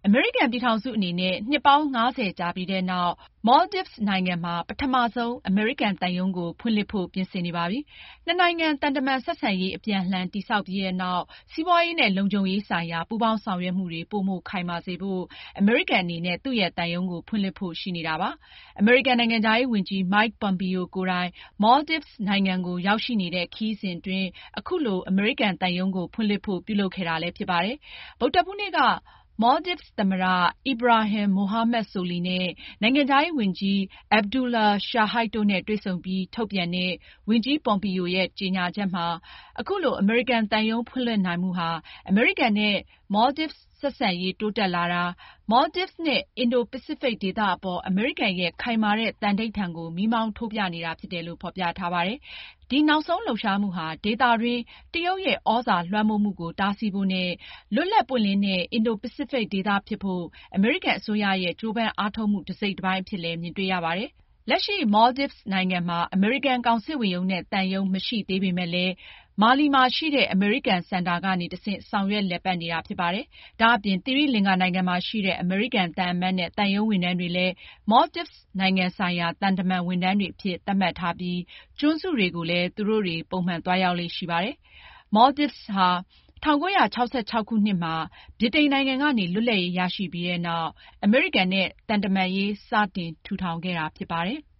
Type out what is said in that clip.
အမေရိကန်ပြည်ထောင်စုအနေနဲ့နှစ်ပေါင်း 50 ကြာပြီးတဲ့နောက် Maldives နိုင်ငံမှာပထမဆုံးအမေရိကန်သံရုံးကိုဖွင့်လှစ်ဖို့ပြင်ဆင်နေပါပြီ။ နှစ်နိုင်ငံသံတမန်ဆက်ဆံရေးအပြန်အလှန်တည်ဆောက်ပြီးတဲ့နောက် စီးပွားရေးနဲ့လုံခြုံရေးဆိုင်ရာပူးပေါင်းဆောင်ရွက်မှုတွေပိုမိုခိုင်မာစေဖို့ အမေရိကန်အနေနဲ့သူ့ရဲ့သံရုံးကိုဖွင့်လှစ်ဖို့ရှိနေတာပါ။ အမေရိကန်နိုင်ငံခြားရေးဝန်ကြီး Mike Pompeo ကိုယ်တိုင် Maldives နိုင်ငံကိုရောက်ရှိနေတဲ့ခရီးစဉ်အတွင်း အခုလိုအမေရိကန်သံရုံးကိုဖွင့်လှစ်ဖို့ပြုလုပ်ခဲ့တာလည်းဖြစ်ပါတယ်။ ဗုဒ္ဓဟူးနေ့ကMaldives သမ္မတ Ibrahim Mohamed Solih နဲ့ နိုင်ငံခြားရေးဝန်ကြီး Abdullah Shahid တို့နဲ့တွေ့ဆုံပြီးထုတ်ပြန်တဲ့ ဝန်ကြီး Pompeo ရဲ့ကြေညာချက်မှာ အခုလိုအမေရိကန်သံရုံးဖွင့်လှစ်နိုင်မှုဟာ အမေရိကန်နဲ့ Maldives ဆက်ဆံရေးတိုးတက်လာတာ၊ Maldives နဲ့ အင်ဒို-ပစိဖိတ်ဒေသအပေါ်အမေရိကန်ရဲ့ခိုင်မာတဲ့သန္နိဋ္ဌာန်ကိုမီးမောင်းထိုးပြနေတာဖြစ်တယ်လို့ဖေါ်ပြထားပါတယ်။ ဒီနောက်ဆုံးလှုပ်ရှားမှုဟာ ဒေသတွင်း တရုတ်ရဲ့သြဇာလွှမ်းမိုးမှုကိုတားဆီးဖို့နဲ့ လွတ်လပ်ပွင့်လင်းတဲ့အင်ဒို-ပစိဖိတ်ဒေသဖြစ်ဖို့ အမေရိကန်အစိုးရရဲ့ကြိုးပမ်းအားထုတ်မှုတစိတ်တပိုင်းအဖြစ်လည်းမြင်တွေ့ရပါတယ်။ လက်ရှိ Maldives နိုင်ငံမှာ အမေရိကန်ကောင်စစ်ဝန်ရုံးနဲ့သံရုံးမရှိသေးပေမဲ့လည်း မာလီမှာရှိတဲ့အမေရိကန်စင်တာကနေတဆင့်ဆောင်ရွက်လည်ပတ်နေတာဖြစ်ပါတယ်။ ဒါအပြင် သီရိလင်္ကာနိုင်ငံမှာရှိတဲ့အမေရိကန်သံအမတ်နဲ့သံရုံးဝန်ထမ်းတွေလည်း Maldives နိုင်ငံဆိုင်ရာသံတမန်ဝန်ထမ်းတွေအဖြစ်သတ်မှတ်ထားပြီး ကျွန်းစုတွေကိုလည်း သူတို့တွေပုံမှန်သွားရောက်လေ့ရှိပါတယ်။ Maldives ဟာ ၁၉၆၆ ခုနှစ်မှာ ဗြိတိန်နိုင်ငံကနေလွတ်လပ်ရေးရရှိပြီးတဲ့နောက် အမေရိကန်နဲ့သံတမန်ရေးစတင်ထူထောင်ခဲ့တာဖြစ်ပါတယ်။